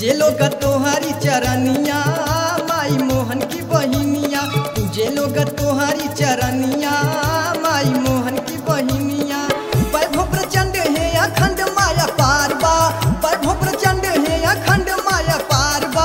पूजे लोग तोहारी चरनिया माई मोहन की बहिनिया, पूजे लोग तोहारी चरनिया माई मोहन की बहिनिया। वैभव प्रचंड है अखंड माया पारबा, वैभव प्रचंड है अखंड माया पारबा।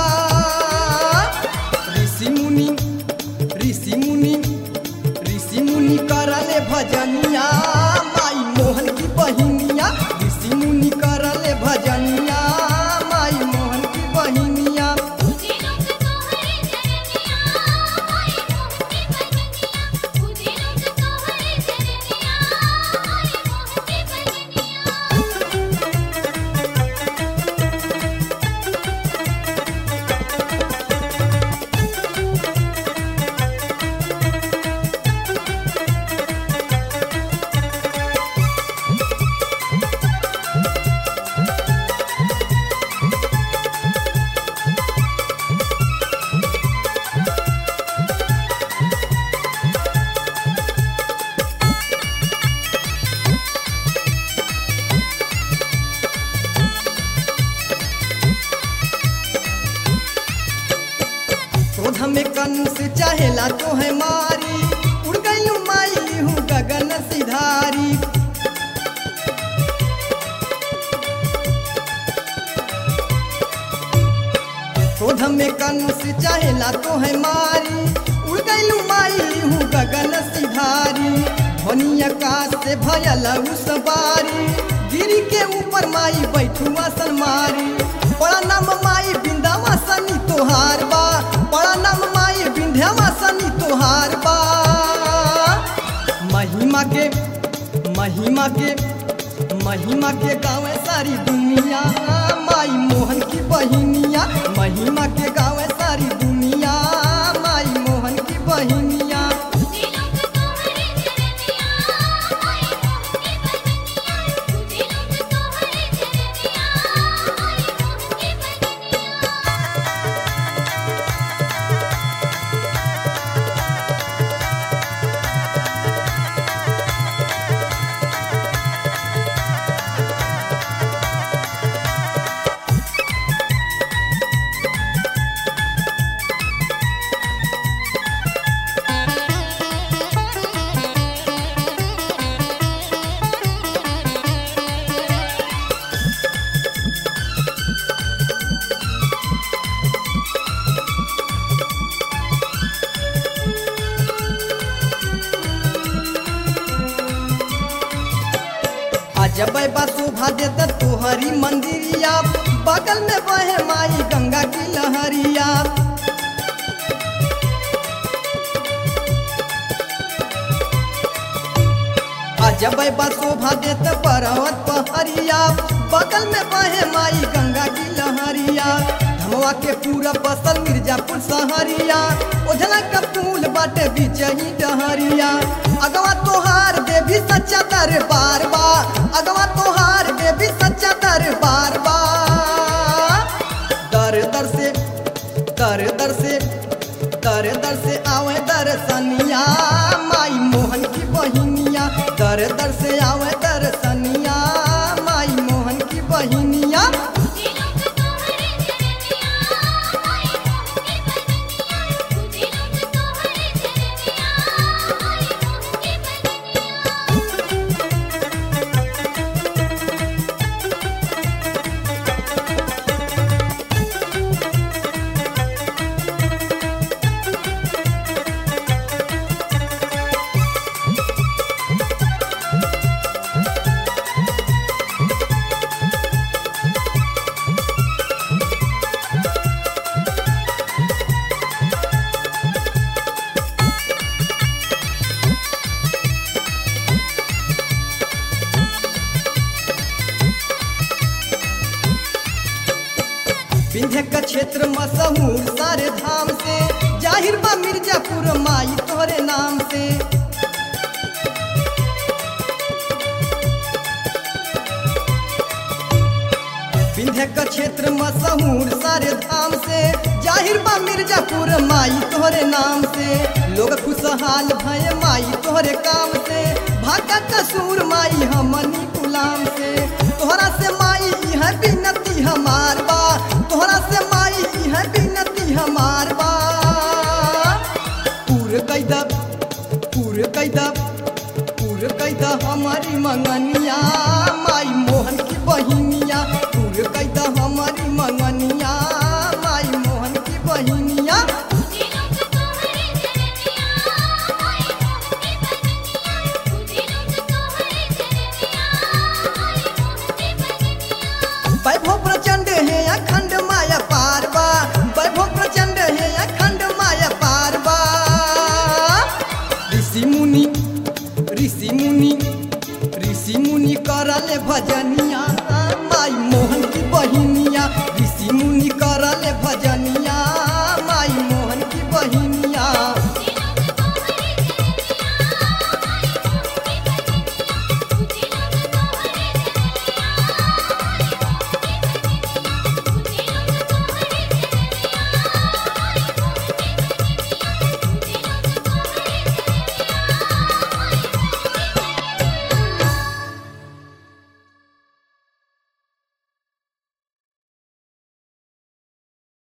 ऋषि मुनि ऋषि मुनि ऋषि मुनि करले भजनिया माई मोहन की बहिनिया, ऋषि मुनि करले भजनिया माई मोहन की बहिनिया। पूजे लोग तोहरे चरनिया माई मोहन की बहिनिया, पूजे लोग तोहरे चरनिया माई मोहन की बहिनिया। क्रोध में कंस चाहेला तो है मारी, उड़ गई माई हूँ गगन सिधारी। क्रोध में कंस चाहेला तो है मारी, उड़ गई माई हूँ गगन सिधारी। ध्वनि आकाश से भयल उस बारी, गिरी के ऊपर माई बैठू आसन मारी। बड़ा नाम माई विंध्यवासिनी तोहार बा, बड़ा नाम माई विंध्यवासिनी तोहार बा। महिमा के महिमा के महिमा के गाँव सारी दुनिया माई मोहन की बहिनिया, महिमा के गाँव सारी दुनिया माई मोहन की बहिनिया। पूजे लोग तोहरे चरनिया माई मोहन की बहिनिया, पूजे लोग तोहरे चरनिया माई मोहन की बहिनिया। जब बा शोभा देता तोहरी मंदिरिया, बगल में बहे माई गंगा की लहरिया। जब बा शोभा देता पर्वत पहरिया, बगल में बहे माई गंगा की लहरिया। धमवा के पूरा बसल मिर्जापुर सहरिया, ओझला का फूल बाटे बिचही डहरिया। अगवा तोहार देवी सच्चा दरबार बा, अगवा तोहार देवी सच्चा दरबार बा। दर दर से दर दर से दर दर से आवे दर्शनिया माई मोहन की बहिनिया, दर दर से आवे दर्शनिया माई मोहन की बहिनिया। पूजे लोग तोहरे चरनिया माई मोहन की बहिनिया, पूजे लोग तोहरे चरनिया माई मोहन की बहिनिया। विंध्य का क्षेत्र मशहूर सारे धाम से, जाहिर बा मिर्जापुर माई तोहरे नाम से। विंध्य का क्षेत्र मशहूर सारे धाम से, जाहिर बा मिर्जापुर माई तोहरे नाम से। लोग खुशहाल भय माई तोहरे काम से, भागा कसूर माई हमनी गुलाम से। तोहरा से माई है बिनती हमार बा, तोहरा से कैदा हमारी मंगनिया माई मोहन की बहिनिया पूरे कैदा हमारी मंगनिया माई मोहन की बहिनिया वैभव प्रचंड है अखंड माया पारवा वैभव प्रचंड है अखंड माया पारवा ऋषि मुनि करले भजन